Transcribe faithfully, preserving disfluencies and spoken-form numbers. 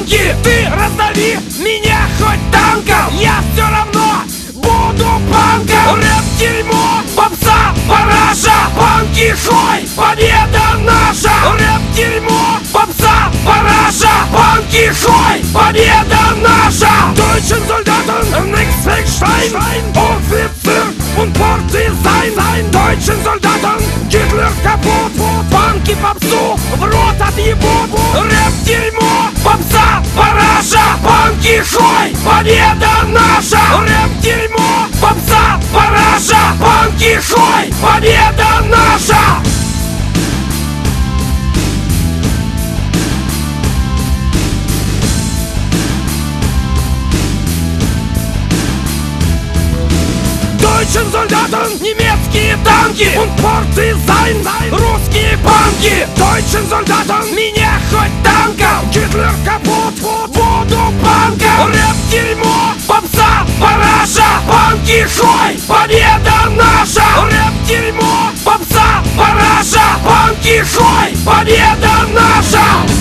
танки. Ты раздави меня хоть танком, я все равно буду панком. Рэп дерьмо, попса, параша, панки хой, победа наша. Рэп дерьмо, попса, параша, панки хой, победа наша. Deutschen Soldaten, nix Stein, Offizier und Partisan. Deutschen Soldaten, Hitler kaputt, панки попсу в рот отъебут. Рэп дерьмо, попса, параша, панки хой, победа наша. Рэп дерьмо, попса, параша, панки хой, победа наша. Deutschen Soldaten, немецкие танки und Partisan, русские панки. Deutschen Soldaten, меня хоть танком, Гитлер капут, буду панком. Рэп дерьмо, попса, параша, панки хой, победа наша. Рэп дерьмо, попса, параша, панки хой, победа наша.